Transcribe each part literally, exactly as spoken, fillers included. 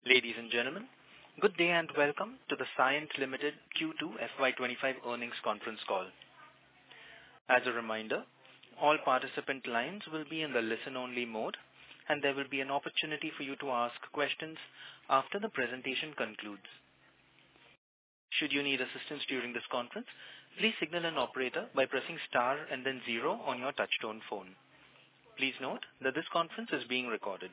Ladies and gentlemen, good day and welcome to the Cyient Limited Q two F Y twenty-five earnings conference call. As a reminder, all participant lines will be in the listen-only mode, and there will be an opportunity for you to ask questions after the presentation concludes. Should you need assistance during this conference, please signal an operator by pressing star and then zero on your touchtone phone. Please note that this conference is being recorded.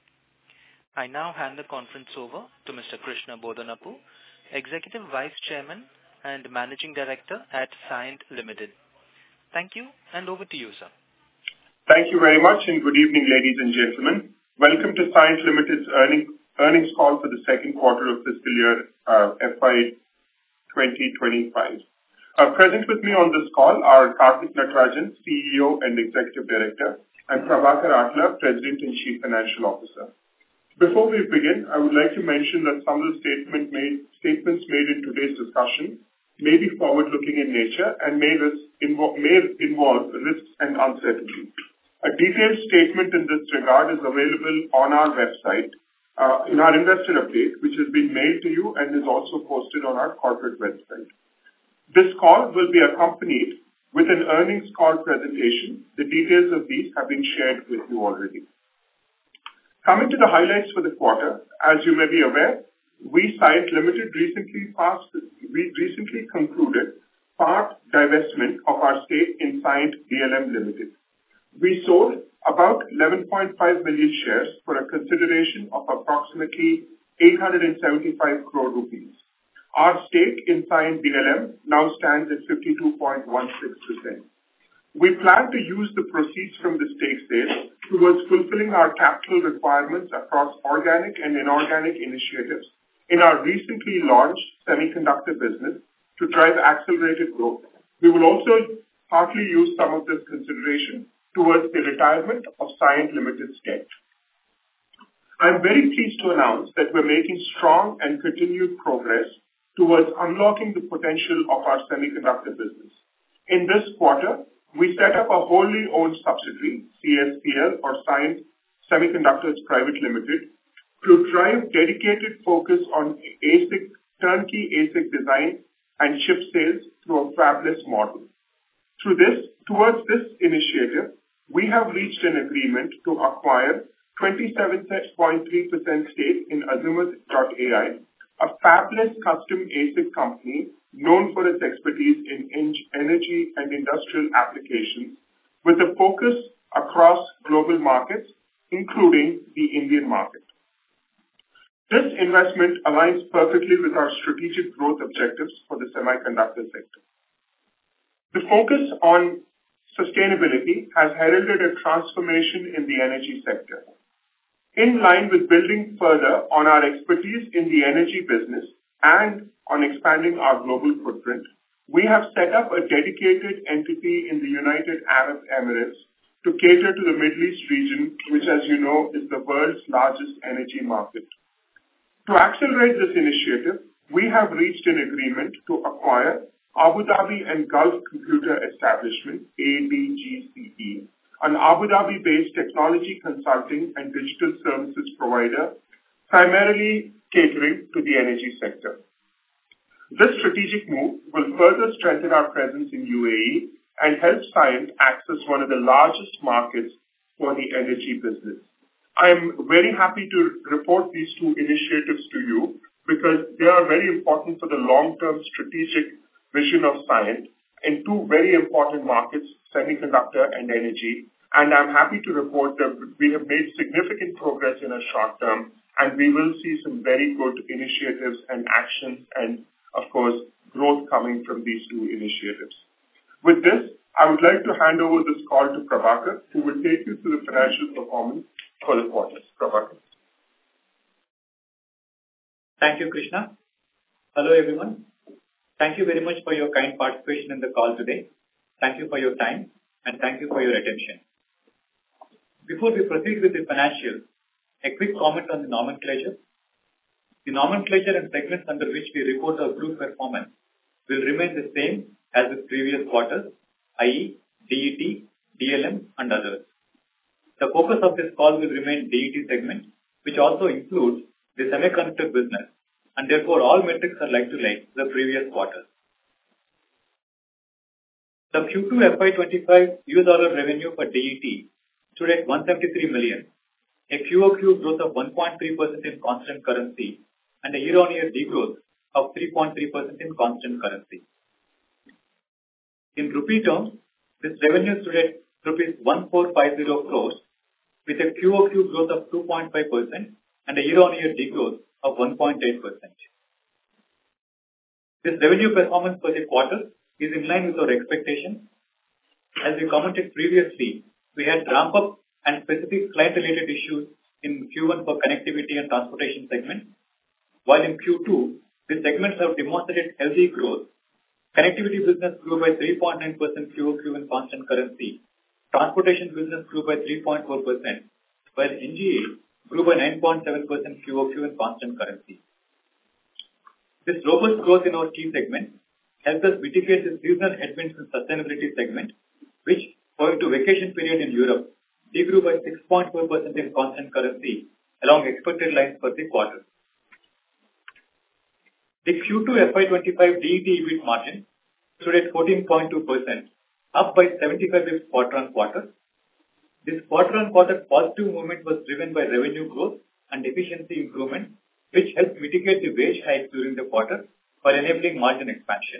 I now hand the conference over to Mister Krishna Bodanapu, Executive Vice Chairman and Managing Director at Cyient Limited. Thank you, and over to you, sir. Thank you very much, and good evening, ladies and gentlemen. Welcome to Cyient Limited's earning, earnings call for the second quarter of fiscal year uh, F Y twenty twenty-five. Uh, present with me on this call are Karthik Natarajan, C E O and Executive Director, and Prabhakar Atla, President and Chief Financial Officer. Before we begin, I would like to mention that some of the statement made, statements made in today's discussion may be forward-looking in nature and may, risk, invo- may involve risks and uncertainties. A detailed statement in this regard is available on our website, uh, in our investor update, which has been mailed to you and is also posted on our corporate website. This call will be accompanied with an earnings call presentation. The details of these have been shared with you already. Coming to the highlights for the quarter, as you may be aware, we, Cyient Limited, recently passed, we recently concluded part divestment of our stake in Cyient D L M Limited. We sold about eleven point five million shares for a consideration of approximately eight hundred seventy-five crore rupees. Our stake in Cyient D L M now stands at fifty-two point one six percent. We plan to use the proceeds from the stake sale towards fulfilling our capital requirements across organic and inorganic initiatives in our recently launched semiconductor business to drive accelerated growth. We will also partly use some of this consideration towards the retirement of Cyient Limited's debt. I'm very pleased to announce that we're making strong and continued progress towards unlocking the potential of our semiconductor business. In this quarter, we set up a wholly owned subsidiary, C S P L or Cyient Semiconductors Private Limited, to drive dedicated focus on A S I C, turnkey A S I C design and chip sales through a fabless model. Through this, towards this initiative, we have reached an agreement to acquire twenty-seven point three percent stake in Azimuth dot A I, a fabless custom A S I C company known for its expertise in energy and industrial applications, with a focus across global markets, including the Indian market. This investment aligns perfectly with our strategic growth objectives for the semiconductor sector. The focus on sustainability has heralded a transformation in the energy sector. In line with building further on our expertise in the energy business and on expanding our global footprint, we have set up a dedicated entity in the United Arab Emirates to cater to the Middle East region, which, as you know, is the world's largest energy market. To accelerate this initiative, we have reached an agreement to acquire Abu Dhabi and Gulf Computer Establishment, A D G C E, an Abu Dhabi-based technology consulting and digital services provider, primarily catering to the energy sector. This strategic move will further strengthen our presence in U A E and help Cyient access one of the largest markets for the energy business. I am very happy to report these two initiatives to you because they are very important for the long-term strategic vision of Cyient in two very important markets, semiconductor and energy. And I'm happy to report that we have made significant progress in a short term, and we will see some very good initiatives and actions and, of course, growth coming from these two initiatives. With this, I would like to hand over this call to Prabhakar, who will take you through the financial performance for the quarter. Prabhakar. Thank you, Krishna. Hello, everyone. Thank you very much for your kind participation in the call today. Thank you for your time, and thank you for your attention. Before we proceed with the financials, a quick comment on the nomenclature. The nomenclature and segments under which we report our group performance will remain the same as the previous quarters, that is D E T, D L M, and others. The focus of this call will remain D E T segment, which also includes the semiconductor semiconductor business, and therefore all metrics are like to like the previous quarter. The Q two F Y twenty-five U S dollar revenue for D E T stood at one hundred seventy-three million, a Q O Q growth of one point three percent in constant currency, and a year-on-year degrowth of three point three percent in constant currency. In rupee terms, this revenue stood at rupees one thousand four hundred fifty crores, with a Q O Q growth of two point five percent and a year-on-year degrowth of one point eight percent. This revenue performance for the quarter is in line with our expectations. As we commented previously, we had ramp-up and specific client-related issues in Q one for connectivity and transportation segment, while in Q two, these segments have demonstrated healthy growth. Connectivity business grew by three point nine percent Q O Q in constant currency. Transportation business grew by three point four percent, while N G A grew by nine point seven percent Q O Q in constant currency. This robust growth in our key segment helped us mitigate the seasonal headwinds in sustainability segment, which, owing to vacation period in Europe, degrew by six point four percent in constant currency along expected lines for the quarter. The Q two F Y twenty-five D E T EBIT margin stood at fourteen point two percent, up by seventy-five basis points quarter-on-quarter. This quarter-on-quarter positive movement was driven by revenue growth and efficiency improvement, which helped mitigate the wage hike during the quarter while enabling margin expansion.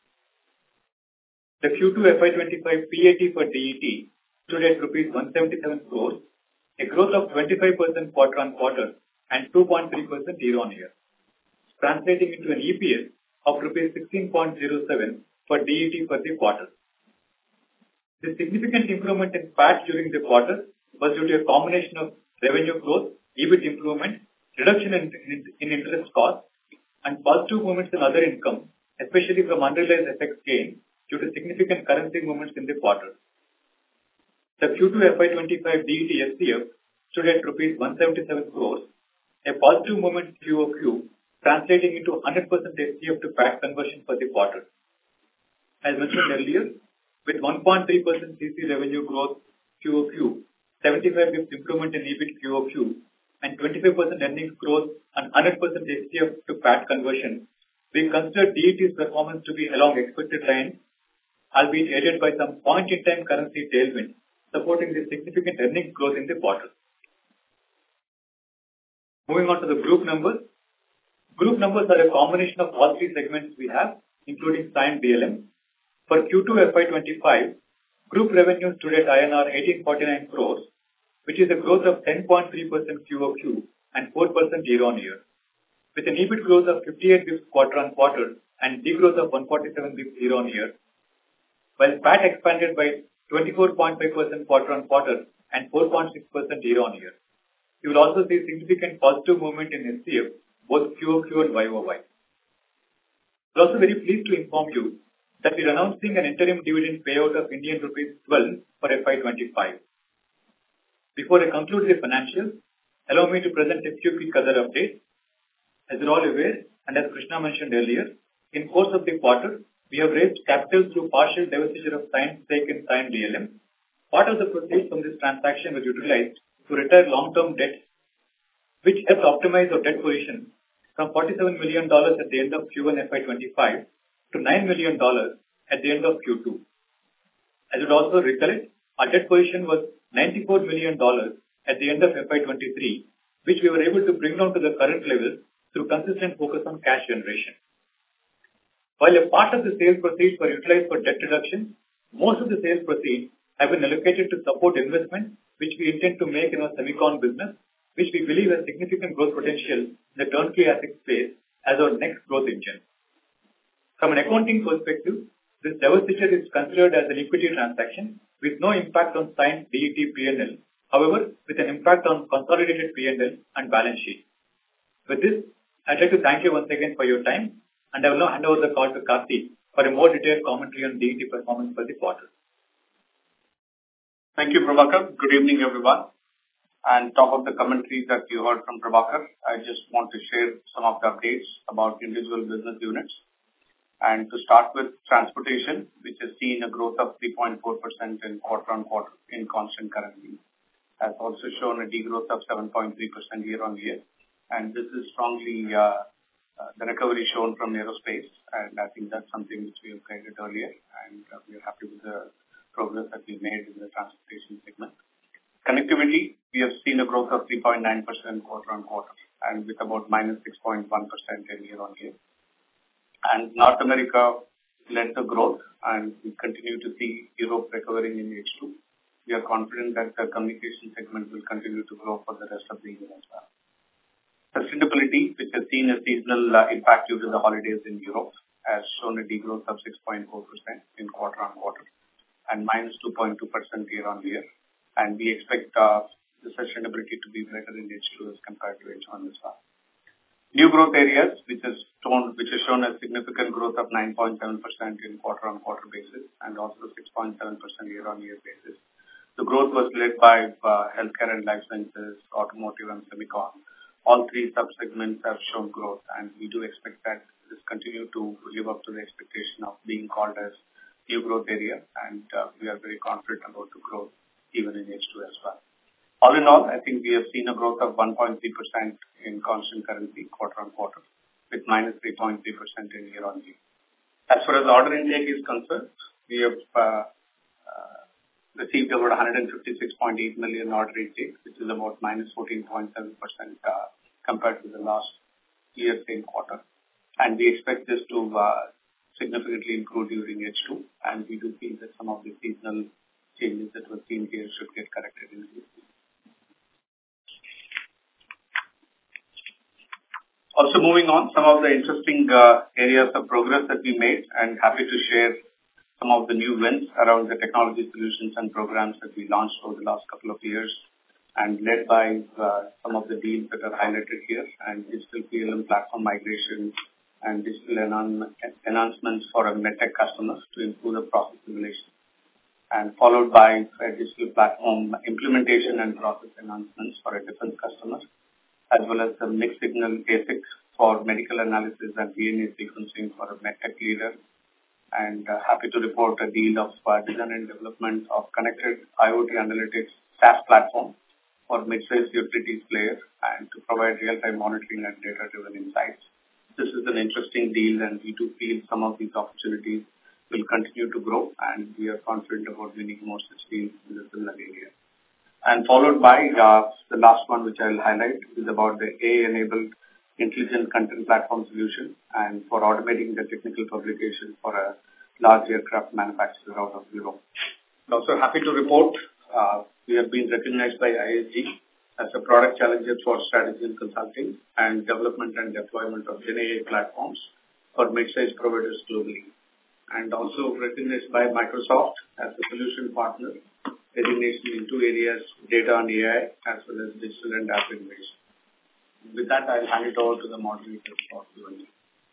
The Q two F Y twenty-five P A T for D E T stood at rupees one hundred seventy-seven crores, a growth of twenty-five percent quarter-on-quarter and two point three percent year-on-year, translating into an E P S of rupees sixteen point zero seven for D E T for the quarter. The significant improvement in P A T during the quarter was due to a combination of revenue growth, EBIT improvement, reduction in, in, in interest costs, and positive movements in other income, especially from unrealized F X gain due to significant currency movements in the quarter. The Q two F Y twenty-five D E T S C F stood at rupees one hundred seventy-seven crores, a positive movement Q O Q, translating into one hundred percent S C F to P A T conversion for the quarter. As mentioned earlier, with one point three percent C C revenue growth Q O Q, seventy-five basis points improvement in EBIT Q O Q, and twenty-five percent earnings growth and one hundred percent S C F to P A T conversion, we consider D E T's performance to be along expected lines, albeit aided by some point-in-time currency tailwind, supporting the significant earnings growth in the quarter. Moving on to the group numbers. Group numbers are a combination of all three segments we have, including Cyient D L M. For Q two F Y twenty-five, group revenue stood at I N R eighteen forty-nine crores, which is a growth of ten point three percent Q O Q and four percent year-on-year, with an EBIT growth of fifty-eight basis points quarter-on-quarter and degrowth of one hundred forty-seven basis points year-on-year, while P A T expanded by twenty-four point five percent quarter-on-quarter and four point six percent year-on-year. You will also see significant positive movement in S C F, both Q O Q and Y O Y. We are also very pleased to inform you that we are announcing an interim dividend payout of Indian rupees twelve for F Y twenty-five. Before I conclude the financials, allow me to present a few quick other updates. As you are all aware, and as Krishna mentioned earlier, in course of the quarter, we have raised capital through partial divestiture of Cyient's stake in Cyient D L M. Part of the proceeds from this transaction was utilized to retire long-term debt, which helped optimize our debt position from forty-seven million dollars at the end of Q one F Y twenty-five to nine million dollars at the end of Q two. As you would also recollect, our debt position was ninety-four million dollars at the end of F Y twenty-three, which we were able to bring down to the current level through consistent focus on cash generation. While a part of the sales proceeds were utilized for debt reduction, most of the sales proceeds have been allocated to support investment, which we intend to make in our semicon business, which we believe has significant growth potential in the turnkey asset space as our next growth engine. From an accounting perspective, this divestiture is considered as an equity transaction with no impact on Cyient D E T P and L, however, with an impact on consolidated P and L and balance sheet. With this, I'd like to thank you once again for your time, and I will now hand over the call to Karthik for a more detailed commentary on D E T performance for the quarter. Thank you, Prabhakar. Good evening, everyone. And top of the commentary that you heard from Prabhakar, I just want to share some of the updates about individual business units. And to start with transportation, which has seen a growth of three point four percent in quarter-on-quarter in constant currency, has also shown a degrowth of seven point three percent year-on-year. And this is strongly uh, uh, the recovery shown from aerospace. And I think that's something which we have guided earlier. And uh, we are happy with the progress that we made in the transportation segment. Connectivity, we have seen a growth of three point nine percent quarter on quarter and with about minus six point one percent in year on year. And North America led the growth, and we continue to see Europe recovering in H two. We are confident that the communication segment will continue to grow for the rest of the year as well. Sustainability, which has seen a seasonal uh, impact due to the holidays in Europe, has shown a degrowth of six point four percent in quarter on quarter and minus two point two percent year on year. And we expect uh, the sustainability to be better in H two as compared to H one as well. New growth areas, which has shown, which has shown a significant growth of nine point seven percent in quarter-on-quarter basis and also six point seven percent year-on-year basis. The growth was led by uh, healthcare and life sciences, automotive and semicon. All three sub-segments have shown growth, and we do expect that this continue to live up to the expectation of being called as new growth area, and uh, we are very confident about the growth even in H two as well. All in all, I think we have seen a growth of one point three percent in constant currency quarter-on-quarter with minus three point three percent in year-on-year. As far as order intake is concerned, we have uh, uh, received about one hundred fifty-six point eight million order intake, which is about minus fourteen point seven percent uh, compared to the last year same quarter. And we expect this to uh, significantly improve during H two, and we do feel that some of the seasonal changes that were seen here should get corrected in Q two. Also moving on, some of the interesting uh, areas of progress that we made, and happy to share some of the new wins around the technology solutions and programs that we launched over the last couple of years and led by uh, some of the deals that are highlighted here, and digital P L M platform migration and digital enhan- enhancements for our MedTech customers to improve the process simulation, and followed by a digital platform implementation and process enhancements for a defense customer, as well as the mixed signal A S I C for medical analysis and D N A sequencing for a MedTech leader. And uh, happy to report a deal of uh, design and development of connected IoT analytics SaaS platform for mid-sized utilities player and to provide real-time monitoring and data-driven insights. This is an interesting deal, and we do feel some of these opportunities will continue to grow, and we are confident about winning more such deals in the similar area. And followed by uh, the last one, which I'll highlight, is about the A I-enabled intelligent content platform solution and for automating the technical publication for a large aircraft manufacturer out of Europe. I'm also happy to report uh, we have been recognized by I S G as a product challenger for strategy and consulting and development and deployment of Gen A I platforms for mid-sized providers globally. And also recognized by Microsoft as a solution partner, designation in two areas, data and A I, as well as digital and app innovation. With that, I'll hand it over to the moderator for Q and A.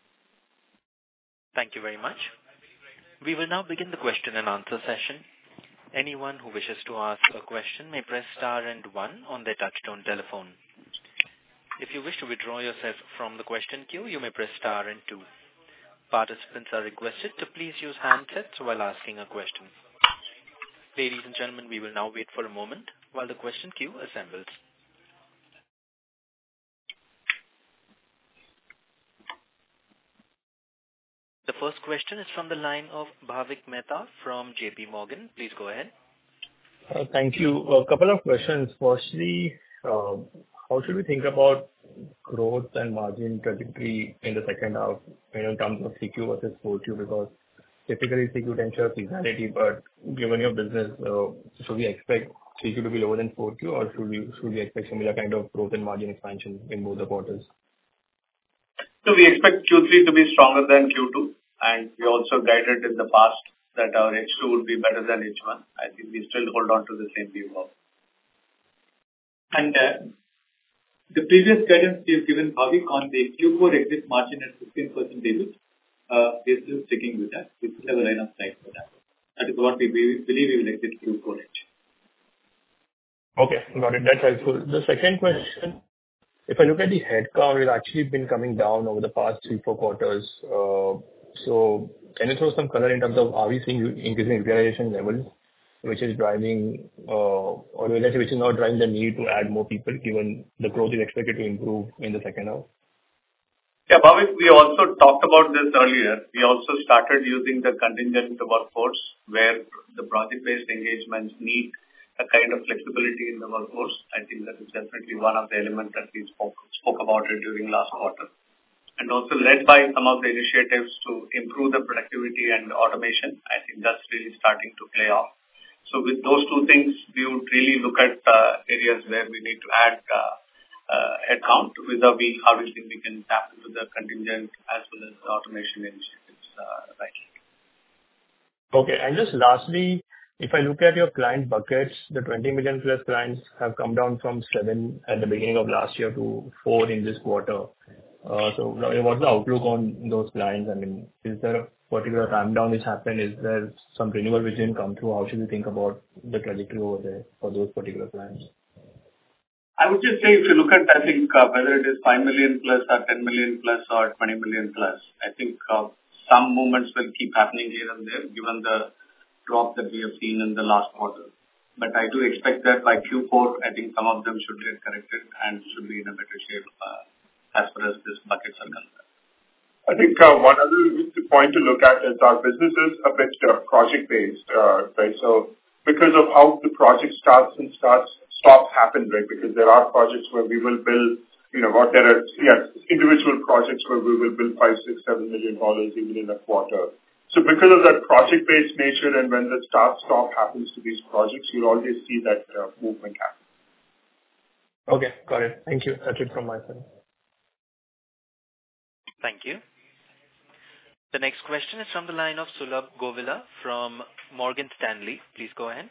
Thank you very much. We will now begin the question and answer session. Anyone who wishes to ask a question may press star and one on their touchtone telephone. If you wish to withdraw yourself from the question queue, you may press star and two. Participants are requested to please use handsets while asking a question. Ladies and gentlemen, we will now wait for a moment while the question queue assembles. The first question is from the line of Bhavik Mehta from J P Morgan. Please go ahead. Uh, thank you. A couple of questions. Firstly, uh, how should we think about growth and margin trajectory in the second half, you know, in terms of C Q versus four Q? Because typically C Q tends to have seasonality, but given your business, uh, should we expect C Q to be lower than four Q, or should we should we expect similar kind of growth and margin expansion in both the quarters? So we expect Q three to be stronger than Q two, and we also guided in the past that our H two would be better than H one. I think we still hold on to the same view of. And uh, the previous guidance we have given, Bhavik, on the Q four exit margin at fifteen percent EBIT, uh, we are still sticking with that. We still have a line of sight for that. That is what we believe we will exit Q four at. Okay, got it. That's helpful. The second question, if I look at the headcount, it's actually been coming down over the past three, four quarters. Uh, so can you throw some color in terms of are we seeing increasing utilization levels which is driving, uh, or let's say, which is not driving the need to add more people, given the growth is expected to improve in the second half? Yeah, Bhavik, we also talked about this earlier. We also started using the contingent workforce, where the project-based engagements need a kind of flexibility in the workforce. I think that is definitely one of the elements that we spoke, spoke about it during last quarter. And also led by some of the initiatives to improve the productivity and automation, I think that's really starting to play off. So with those two things, we would really look at uh, areas where we need to add uh, uh, headcount, vis-a-vis how do you think we can tap into the contingent as well as the automation initiatives uh, right. Okay. And just lastly, if I look at your client buckets, the twenty million plus clients have come down from seven at the beginning of last year to four in this quarter. Uh, so what's the outlook on those clients? I mean, is there a particular ramp down which happened? Is there some renewal which didn't come through? How should we think about the trajectory over there for those particular clients? I would just say if you look at, I think, uh, whether it is five million plus or ten million plus or twenty million plus, I think uh, some movements will keep happening here and there given the drop that we have seen in the last quarter. But I do expect that by Q four, I think some of them should get corrected and should be in a better shape uh, as far as these buckets are concerned. I think uh, one other point to look at is our business is a bit uh, project-based, uh, right? So because of how the project starts and starts stops happen, right? Because there are projects where we will build, you know, what there are, yes, individual projects where we will build five, six, seven million dollars even in a quarter. So because of that project-based nature and when the start-stop happens to these projects, you'll always see that uh, movement happen. Okay, got it. Thank you. That's it from my side. Thank you. The next question is from the line of Sulabh Govila from Morgan Stanley. Please go ahead.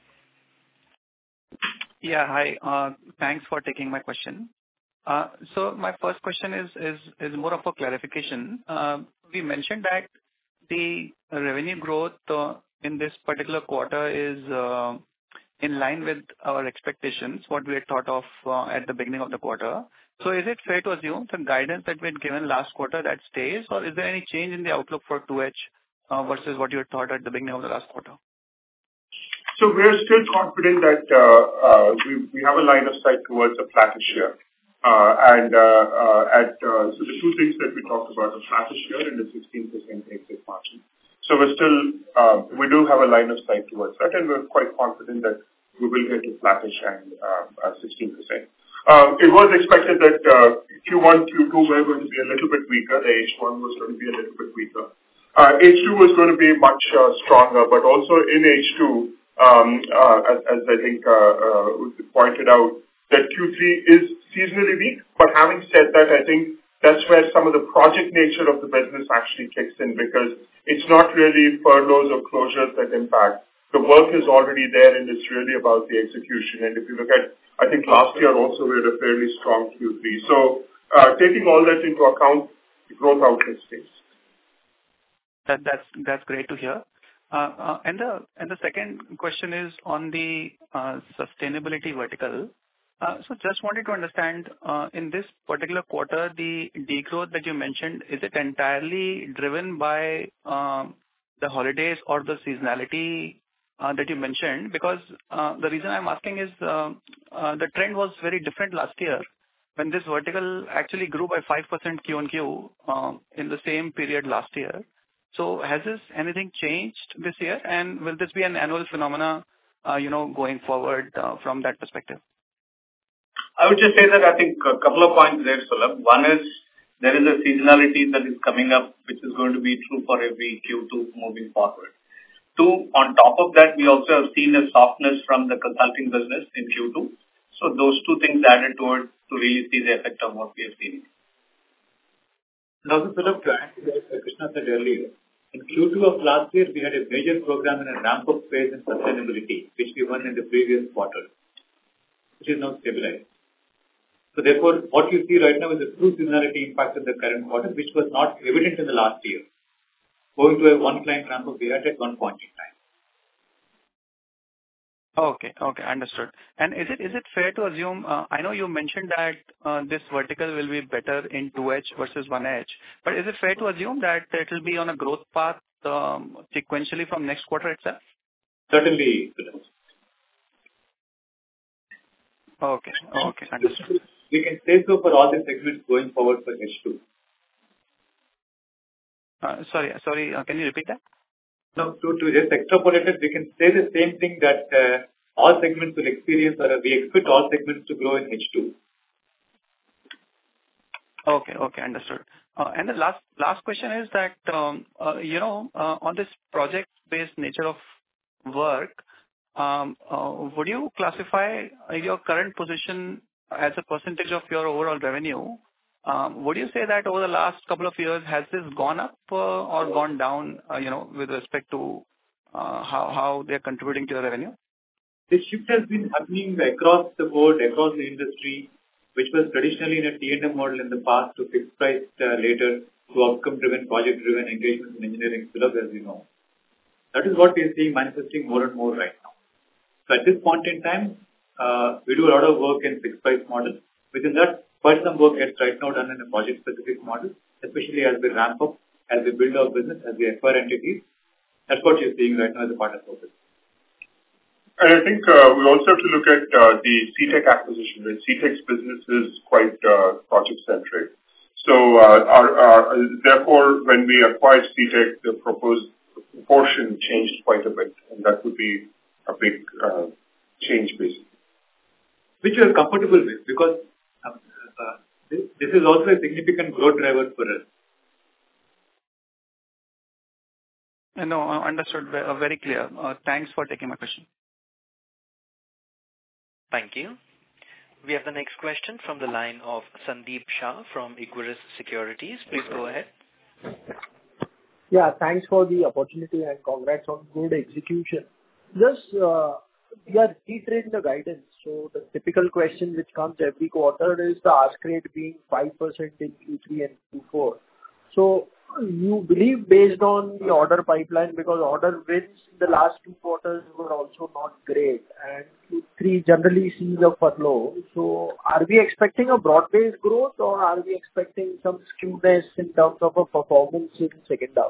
Yeah, hi. Uh, thanks for taking my question. Uh, so my first question is is is more of a clarification. Uh, we mentioned that the revenue growth uh, in this particular quarter is uh, in line with our expectations, what we had thought of uh, at the beginning of the quarter. So is it fair to assume the guidance that we had given last quarter that stays, or is there any change in the outlook for two H uh, versus what you had thought at the beginning of the last quarter? So we're still confident that uh, uh, we, we have a line of sight towards a flattish year. Uh, and uh, uh, at uh, so the two things that we talked about, a flattish year and a sixteen percent exit margin. So we're still, uh, we do have a line of sight towards that, and we're quite confident that we will get to flattish and uh, uh, sixteen percent. Uh, it was expected that uh, Q one, Q two were going to be a little bit weaker. The H one was going to be a little bit weaker. Uh, H two was going to be much uh, stronger, but also in H two, um, uh, as, as I think uh, uh, pointed out, that Q three is seasonally weak. But having said that, I think that's where some of the project nature of the business actually kicks in, because it's not really furloughs or closures that impact. The work is already there, and it's really about the execution. And if you look at, I think last year also we had a fairly strong Q three. So uh, taking all that into account, the growth outlook stays. That, that's that's great to hear. Uh, uh, and the and the second question is on the uh, sustainability vertical. Uh, so just wanted to understand, uh, in this particular quarter, the degrowth that you mentioned, is it entirely driven by um, the holidays or the seasonality uh, that you mentioned? Because uh, the reason I'm asking is uh, uh, the trend was very different last year when this vertical actually grew by five percent Q on Q uh, in the same period last year. So has this anything changed this year, and will this be an annual phenomena, uh, you know, going forward uh, from that perspective? I would just say that I think a couple of points there, Sulabh. One is there is a seasonality that is coming up, which is going to be true for every Q two moving forward. Two, on top of that, we also have seen a softness from the consulting business in Q two. So those two things added to it to really see the effect of what we have seen. Now, Sulabh, to add to what Krishna said earlier, in Q two of last year, we had a major program in a ramp-up phase in sustainability, which we won in the previous quarter, which is now stabilized. So therefore, what you see right now is a true seasonality impact in the current quarter, which was not evident in the last year. Going to a one client ramp up we had at one point in time. Okay, okay, understood. And is it is it fair to assume, uh, I know you mentioned that uh, this vertical will be better in two H versus one H, but is it fair to assume that it will be on a growth path um, sequentially from next quarter itself? Certainly, Okay. Okay. Understood. We can say so for all the segments going forward for H two. Uh, sorry, sorry. Uh, can you repeat that? No, to, to just extrapolate it, we can say the same thing that uh, all segments will experience, or we expect all segments to grow in H two. Okay. Okay. Understood. Uh, and the last last question is that um, uh, you know uh, on this project-based nature of work, um, uh, would you classify your current position as a percentage of your overall revenue? Um, would you say that over the last couple of years, has this gone up uh, or gone down, uh, you know, with respect to uh, how how they're contributing to your revenue? This shift has been happening across the board, across the industry, which was traditionally in a T and M model in the past to fixed price uh, later to outcome-driven, project-driven engagements in engineering syllabus, as you know. That is what we are seeing manifesting more and more right now. So at this point in time, uh, we do a lot of work in fixed price model. Within that, quite some work gets right now done in a project-specific model, especially as we ramp up, as we build our business, as we acquire entities. That's what you're seeing right now as a part of our business. And I think uh, we also have to look at uh, the C TEC acquisition. Right? C TEC's business is quite uh, project-centric. So, uh, our, our, therefore, when we acquired C TEC, the proposed proportion changed quite a bit, and that would be a big uh, change, basically. Which we are comfortable with, because uh, uh, this, this is also a significant growth driver for us. No, understood. Very clear. Uh, thanks for taking my question. Thank you. We have the next question from the line of Sandeep Shah from Equirus Securities. Please go ahead. Yeah, thanks for the opportunity and congrats on good execution. Just, uh, we are reiterating the guidance. So the typical question which comes every quarter is the ask rate being five percent in Q three and Q four. So you believe based on the order pipeline, because order wins in the last two quarters were also not great, and Q three generally sees a furlough. So are we expecting a broad-based growth, or are we expecting some skewness in terms of a performance in second half?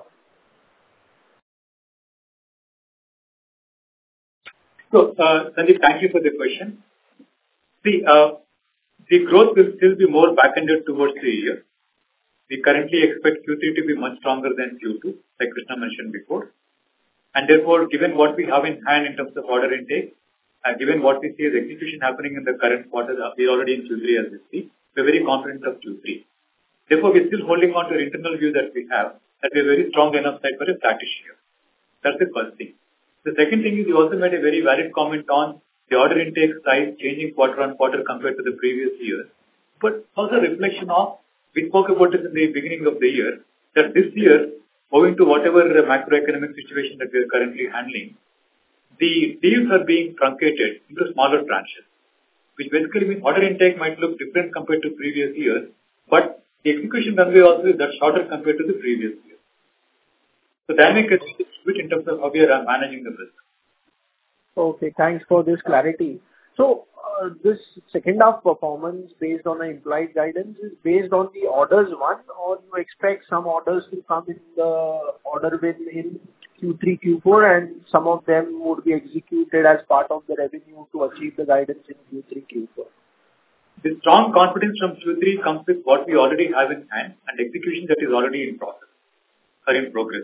So, uh, Sandeep, thank you for the question. See, uh, the growth will still be more back-ended towards the year. We currently expect Q three to be much stronger than Q two, like Krishna mentioned before. And therefore, given what we have in hand in terms of order intake, and given what we see as execution happening in the current quarter, we are already in Q three as we speak, we are very confident of Q three. Therefore, we are still holding on to our internal view that we have, that we are very strong enough side for a flattish year. That's the first thing. The second thing is you also made a very valid comment on the order intake size changing quarter on quarter compared to the previous year. But also a reflection of, we spoke about it in the beginning of the year, that this year, owing to whatever macroeconomic situation that we are currently handling, the deals are being truncated into smaller tranches, which basically means order intake might look different compared to previous years, but the execution runway also is that shorter compared to the previous year. So dynamic is a bit in terms of how we are managing the business. Okay, thanks for this clarity. So uh, this second half performance based on an implied guidance is based on the orders won, or you expect some orders to come in the order win in Q three, Q four, and some of them would be executed as part of the revenue to achieve the guidance in Q three, Q four? The strong confidence from Q three comes with what we already have in hand and execution that is already in process or in progress.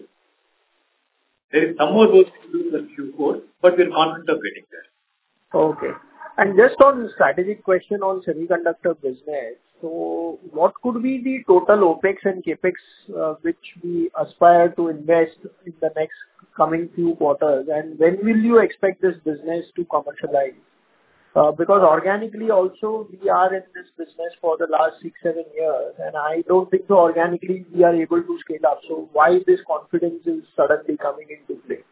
There is some more work to do for Q four, but we are confident of getting there. Okay. And just on strategic question on semiconductor business, so what could be the total OPEX and CAPEX uh, which we aspire to invest in the next coming few quarters, and when will you expect this business to commercialize? Uh, because organically also we are in this business for the last six, seven years, and I don't think so organically we are able to scale up. So why this confidence is suddenly coming into play?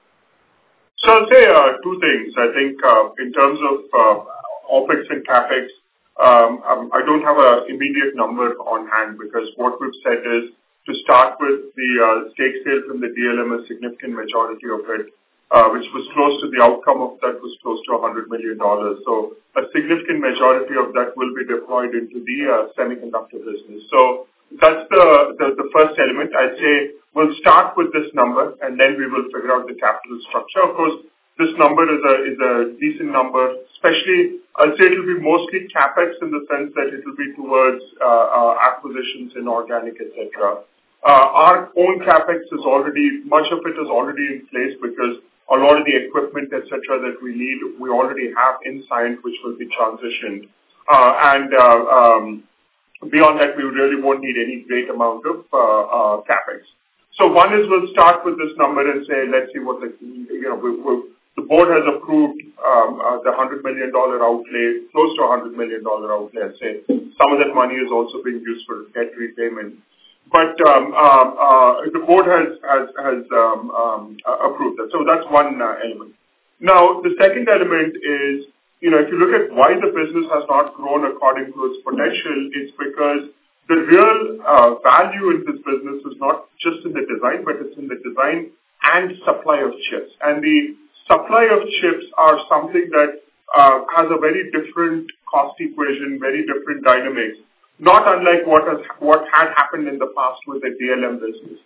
So I'll say uh, two things. I think uh, in terms of uh, OPEX and CAPEX, um, um, I don't have an immediate number on hand, because what we've said is to start with the uh, stake sale from the D L M, a significant majority of it, uh, which was close to the outcome of that was close to one hundred million dollars. So a significant majority of that will be deployed into the uh, semiconductor business. So that's the, the, the first element. I'd say we'll start with this number and then we will figure out the capital structure. Of course, this number is a, is a decent number, especially I'll say it will be mostly CapEx in the sense that it will be towards uh, uh, acquisitions, inorganic, et cetera. Uh, our own CapEx is already, much of it is already in place because a lot of the equipment, et cetera, that we need, we already have in Cyient, which will be transitioned. Uh, and uh, um, beyond that, we really won't need any great amount of uh, uh, CapEx. So one is we'll start with this number and say, let's see what the, you know, we, we, the board has approved um, uh, the one hundred million dollars outlay, close to one hundred million dollars outlay, I'd say. Some of that money is also being used for debt repayment. But um, uh, uh, the board has has, has um, um, uh, approved that. So that's one uh, element. Now, the second element is, you know, if you look at why the business has not grown according to its potential, it's because the real uh, value in this business is not just in the design, but it's in the design and supply of chips. And the supply of chips are something that uh, has a very different cost equation, very different dynamics, not unlike what has what had happened in the past with the D L M business.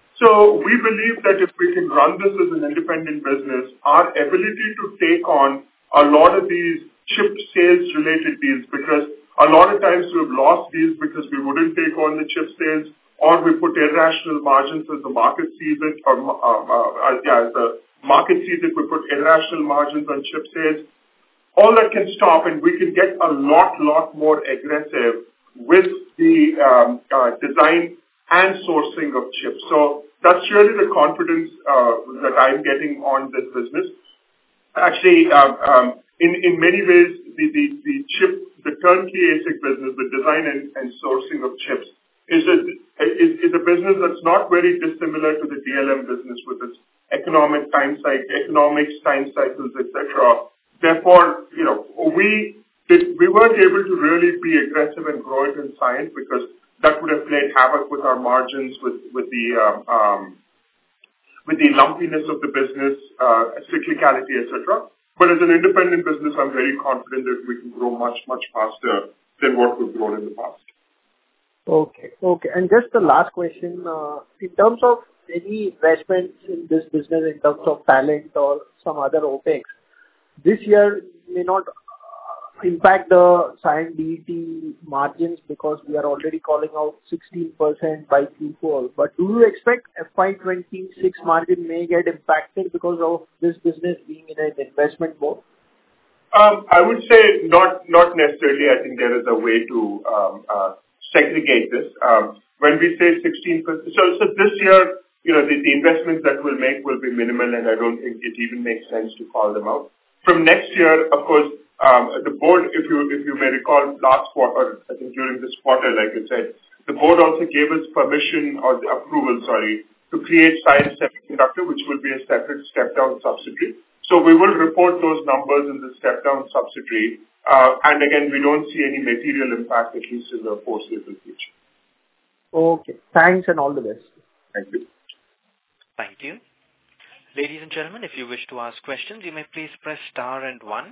So we believe that if we can run this as an independent business, our ability to take on a lot of these chip sales related deals, because a lot of times we've lost deals because we wouldn't take on the chip sales, or we put irrational margins as the market sees it, or uh, uh, yeah, as the market sees it, we put irrational margins on chip sales. All that can stop, and we can get a lot, lot more aggressive with the um, uh, design and sourcing of chips. So that's really the confidence uh, that I'm getting on this business. Actually, uh, um, in, in many ways, the, the, the chip, the turnkey A S I C business, the design and, and sourcing of chips, is a, is, is a business that's not very dissimilar to the D L M business with its economic time cycle, economics, time cycles, et cetera. Therefore, you know, we Did, we weren't able to really be aggressive and grow it in Cyient because that would have played havoc with our margins, with with the um, um, with the lumpiness of the business, uh, cyclicality, et cetera. But as an independent business, I'm very confident that we can grow much much faster than what we've grown in the past. Okay, okay. And just the last question, uh, in terms of any investments in this business, in terms of talent or some other OpEx, this year may not impact the Cyient D E T margins because we are already calling out sixteen percent by Q four. But do you expect F Y twenty-six margin may get impacted because of this business being in an investment mode? Um, I would say not not necessarily. I think there is a way to um, uh, segregate this. Um, when we say sixteen percent, so, so this year, you know, the, the investments that we'll make will be minimal, and I don't think it even makes sense to call them out. From next year, of course, Um, the board, if you if you may recall, last quarter, I think during this quarter, like I said, the board also gave us permission or the approval, sorry, to create Cyient Semiconductor, which will be a separate step-down subsidiary. So we will report those numbers in the step-down subsidiary. Uh, and again, we don't see any material impact, at least in the foreseeable future. Okay. Thanks and all the best. Thank you. Thank you. Ladies and gentlemen, if you wish to ask questions, you may please press star and one.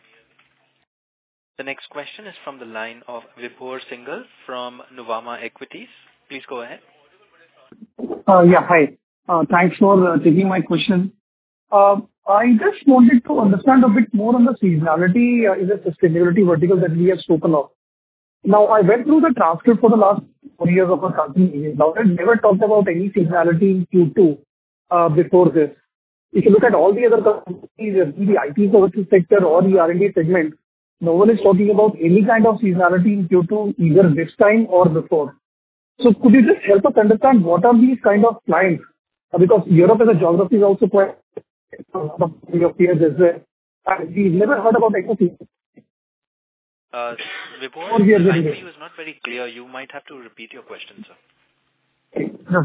The next question is from the line of Vibhor Singhal from Nuvama Equities. Please go ahead. Uh, yeah, hi. Uh, thanks for uh, taking my question. Uh, I just wanted to understand a bit more on the seasonality uh, in the sustainability vertical that we have spoken of. Now, I went through the transcript for the last four years of our company. Now, I never talked about any seasonality in Q two uh, before this. If you look at all the other companies, in the I T services sector or the R and D segment, no one is talking about any kind of seasonality in Q two, either this time or before. So could you just help us understand what are these kind of clients? Uh, because Europe as a geography is also quite your peers as well. And we've never heard about anything. Uh, Vibhor, the line for you is not very clear. You might have to repeat your question, sir. No.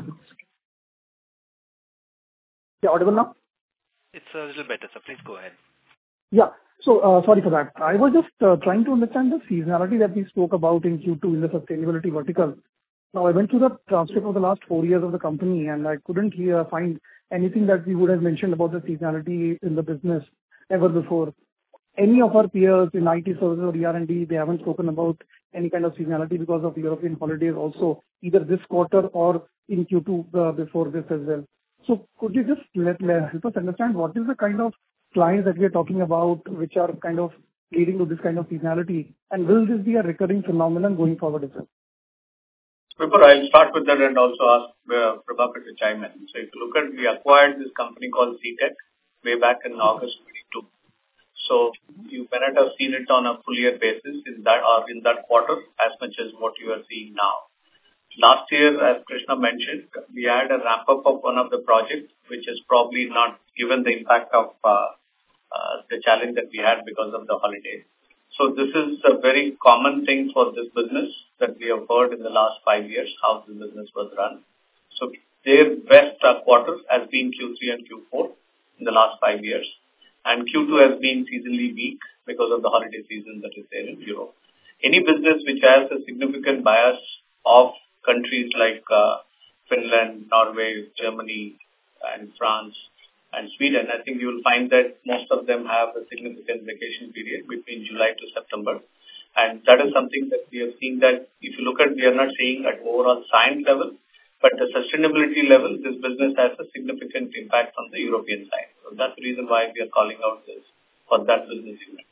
Yeah, audible now? It's a little better, sir. Please go ahead. Yeah. So, uh, sorry for that. I was just uh, trying to understand the seasonality that we spoke about in Q two in the sustainability vertical. Now, I went through the transcript of the last four years of the company, and I couldn't hear, find anything that we would have mentioned about the seasonality in the business ever before. Any of our peers in I T services or E R and D, they haven't spoken about any kind of seasonality because of European holidays also, either this quarter or in Q two uh, before this as well. So could you just let, let help us understand what is the kind of clients that we are talking about, which are kind of leading to this kind of seasonality? And will this be a recurring phenomenon going forward as well? Before I'll start with that and also ask uh, Prabhakar to chime in. So if you look at, we acquired this company called C-Tech way back in August twenty-two. So you may not have seen it on a full year basis in that or in that quarter as much as what you are seeing now. Last year, as Krishna mentioned, we had a ramp up of one of the projects, which is probably not given the impact of uh, uh, the challenge that we had because of the holidays. So this is a very common thing for this business that we have heard in the last five years, how the business was run. So their best uh, quarter has been Q three and Q four in the last five years. And Q two has been seasonally weak because of the holiday season that is there in Europe. Any business which has a significant bias of countries like uh, Finland, Norway, Germany, and France, and Sweden, I think you will find that most of them have a significant vacation period between July to September. And that is something that we have seen that if you look at, we are not saying at overall science level, but the sustainability level, this business has a significant impact on the European side. So that's the reason why we are calling out this for that business unit.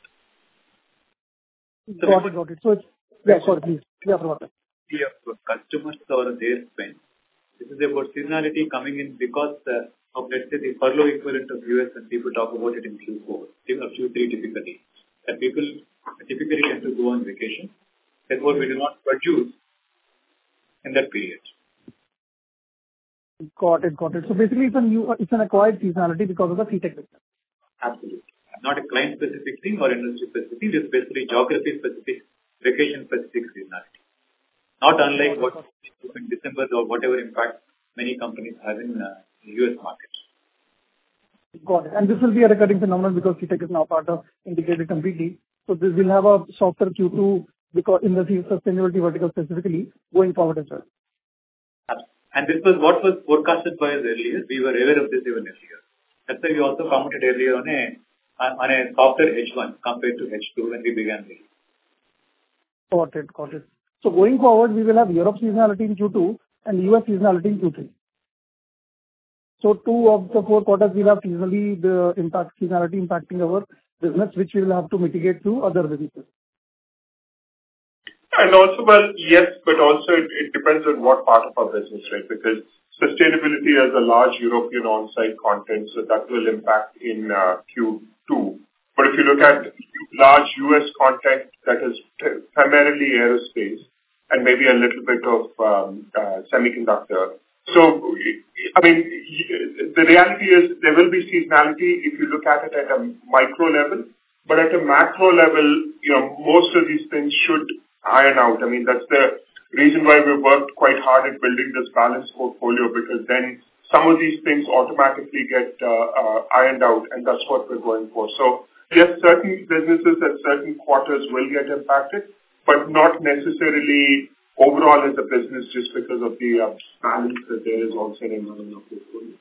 So got it, got it. So, it's, yeah, sorry, please. Yeah, Prabhakar. Of customers or their spend. This is about seasonality coming in because uh, of, let's say, the furlough equivalent of U S, and people talk about it in Q four, or Q three typically. And people typically tend to go on vacation. Therefore, we do not produce in that period. Got it, got it. So basically, it's, a new, it's an acquired seasonality because of the C-Tech business. Absolutely. Not a client-specific thing or industry-specific thing. It's basically geography-specific, vacation-specific seasonality. Not unlike what in December or whatever impact many companies have in uh, U S markets. Got it. And this will be a recurring phenomenon because C-Tech is now part of integrated completely. So this will have a softer Q two because in the sustainability vertical specifically going forward as well. And this was what was forecasted by us earlier. We were aware of this even earlier. That's why we also commented earlier on a on a softer H one compared to H two when we began the year. Got it, got it. So going forward, we will have Europe seasonality in Q two and U S seasonality in Q three. So two of the four quarters will have seasonally the impact seasonality impacting our business, which we will have to mitigate through other businesses. And also, well, yes, but also it, it depends on what part of our business, right? Because sustainability has a large European on-site content, so that will impact in uh, Q two. But if you look at large U S content that is primarily aerospace and maybe a little bit of um, uh, semiconductor. So, I mean, the reality is there will be seasonality if you look at it at a micro level, but at a macro level, you know, most of these things should iron out. I mean, that's the reason why we've worked quite hard at building this balanced portfolio, because then some of these things automatically get uh, uh, ironed out, and that's what we're going for. So, yes, certain businesses at certain quarters will get impacted, but not necessarily overall as a business just because of the uh, balance that there is also in the portfolio.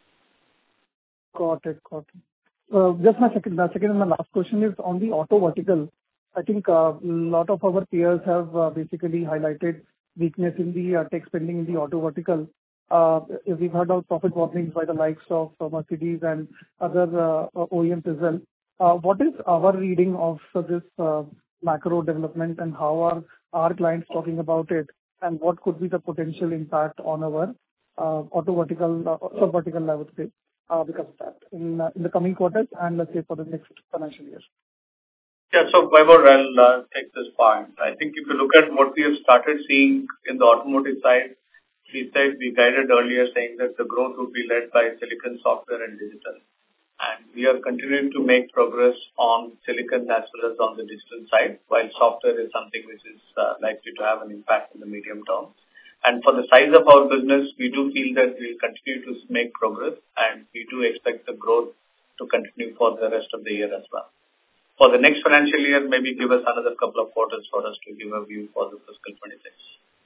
Got it, got it. Uh, just my second, my second and my last question is on the auto vertical. I think a uh, lot of our peers have uh, basically highlighted weakness in the uh, tech spending in the auto vertical. Uh, we've heard of profit warnings by the likes of uh, Mercedes and other uh, O E Ms as well. Uh, what is our reading of uh, this uh, macro development, and how are our clients talking about it, and what could be the potential impact on our uh, auto vertical, uh, sub-vertical, I would say, uh, because of that in, uh, in the coming quarters and let's say for the next financial year? Yeah, so Vaibhav, I'll uh, take this point. I think if you look at what we have started seeing in the automotive side, we said we guided earlier saying that the growth would be led by silicon, software, and digital. And we are continuing to make progress on silicon as well as on the digital side, while software is something which is uh, likely to have an impact in the medium term. And for the size of our business, we do feel that we'll continue to make progress, and we do expect the growth to continue for the rest of the year as well. For the next financial year, maybe give us another couple of quarters for us to give a view for the fiscal twenty-six.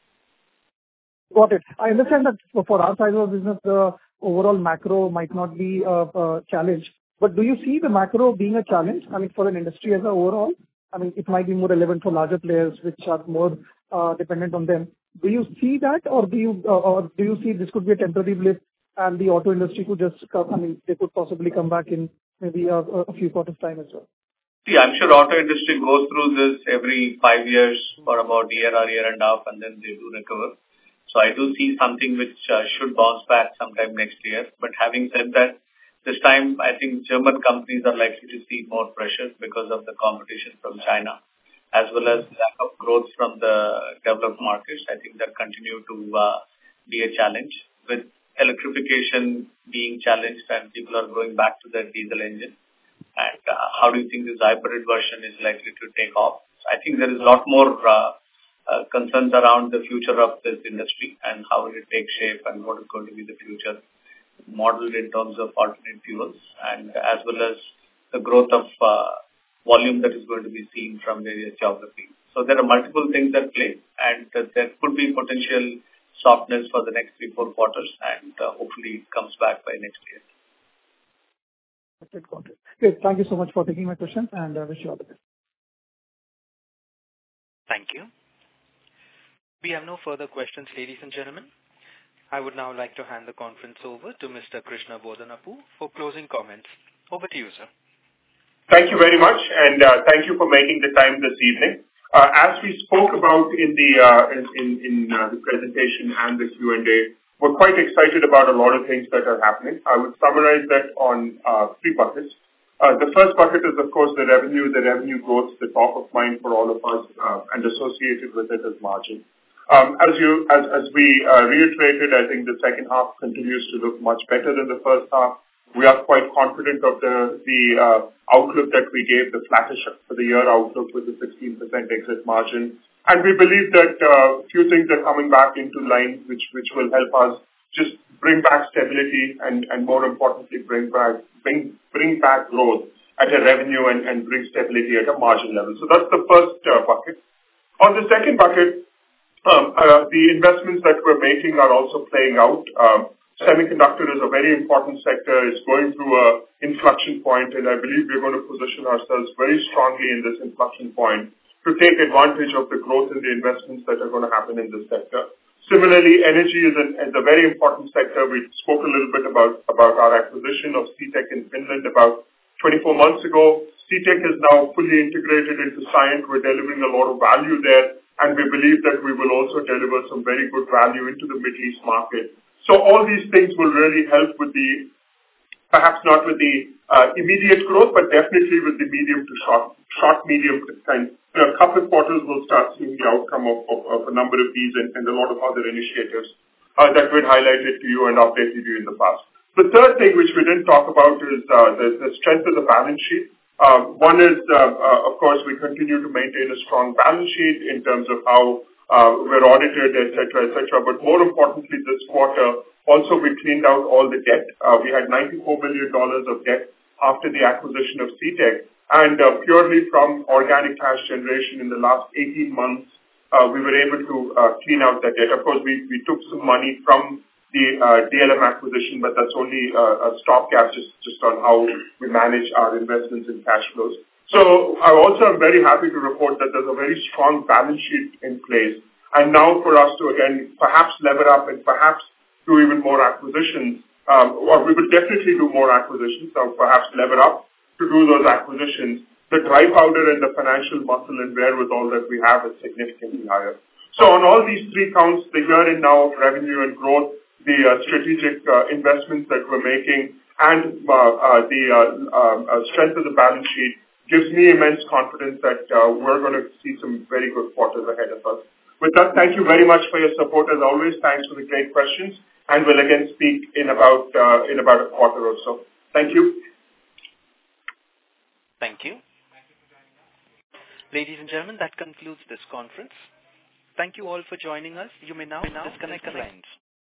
Got it. I understand that for our size of business, the overall macro might not be a, a challenge. But do you see the macro being a challenge? I mean, for an industry as a overall, I mean, it might be more relevant for larger players which are more uh, dependent on them. Do you see that, or do you uh, or do you see this could be a temporary blip, and the auto industry could just come, I mean, they could possibly come back in maybe a, a few quarters time as well? See, I'm sure auto industry goes through this every five years for about a year or year and a half, and then they do recover. So I do see something which uh, should bounce back sometime next year. But having said that, this time I think German companies are likely to see more pressure because of the competition from China, as well as lack of growth from the developed markets. I think that continue to uh, be a challenge, with electrification being challenged and people are going back to their diesel engine. And uh, how do you think this hybrid version is likely to take off? I think there is a lot more uh, uh, concerns around the future of this industry and how will it take shape and what is going to be the future model in terms of alternate fuels, and as well as the growth of uh, volume that is going to be seen from various geographies. So there are multiple things at play, and uh, there could be potential softness for the next three, four quarters, and uh, hopefully it comes back by next year. Got it, got it. Great. Thank you so much for taking my questions, and I wish you all the best. Thank you. We have no further questions, ladies and gentlemen. I would now like to hand the conference over to Mister Krishna Bodanapu for closing comments. Over to you, sir. Thank you very much, and uh, thank you for making the time this evening. Uh, as we spoke about in the uh, in, in, in uh, the presentation and the Q and A, we're quite excited about a lot of things that are happening. I would summarize that on uh, three buckets. Uh, the first bucket is, of course, the revenue. The revenue growth is the top of mind for all of us, uh, and associated with it is margin. Um, as you, as, as we uh, reiterated, I think the second half continues to look much better than the first half. We are quite confident of the the uh, outlook that we gave, the flattish for the year outlook with the sixteen percent exit margin. And we believe that a uh, few things are coming back into line, which which will help us just bring back stability and, and more importantly, bring back bring bring back growth at a revenue and, and bring stability at a margin level. So that's the first uh, bucket. On the second bucket, um, uh, the investments that we're making are also playing out. Um, semiconductor is a very important sector. It's going through a inflection point, and I believe we're going to position ourselves very strongly in this inflection point to take advantage of the growth in the investments that are going to happen in this sector. Similarly, energy is, an, is a very important sector. We spoke a little bit about, about our acquisition of Citec in Finland about twenty-four months ago. Citec is now fully integrated into Cyient. We're delivering a lot of value there, and we believe that we will also deliver some very good value into the Middle East market. So all these things will really help with the, perhaps not with the uh, immediate growth, but definitely with the medium to short, short, medium to kind. You know, a couple of quarters we'll start seeing the outcome of, of, of a number of these and, and a lot of other initiatives uh, that we'd highlighted to you and updated you in the past. The third thing which we didn't talk about is uh, the, the strength of the balance sheet. Uh, one is, uh, uh, of course, we continue to maintain a strong balance sheet in terms of how uh, we're audited, et cetera, et cetera. But more importantly, this quarter, also we cleaned out all the debt. Uh, we had ninety-four billion dollars of debt after the acquisition of Citec. And uh, purely from organic cash generation in the last eighteen months, uh, we were able to uh, clean out that debt. Of course, we, we took some money from the uh, D L M acquisition, but that's only uh, a stopgap just, just on how we manage our investments and cash flows. So I also am very happy to report that there's a very strong balance sheet in place. And now for us to, again, perhaps lever up and perhaps do even more acquisitions, um, or we will definitely do more acquisitions, or perhaps lever up to do those acquisitions. The dry powder and the financial muscle and wherewithal that we have is significantly higher. So on all these three counts, the here and now of revenue and growth, the uh, strategic uh, investments that we're making, and uh, uh, the uh, uh, strength of the balance sheet gives me immense confidence that uh, we're going to see some very good quarters ahead of us. With that, thank you very much for your support as always. Thanks for the great questions, and we'll again speak in about uh, in about a quarter or so. Thank you. Thank you. Ladies and gentlemen, that concludes this conference. Thank you all for joining us. You may now disconnect the lines.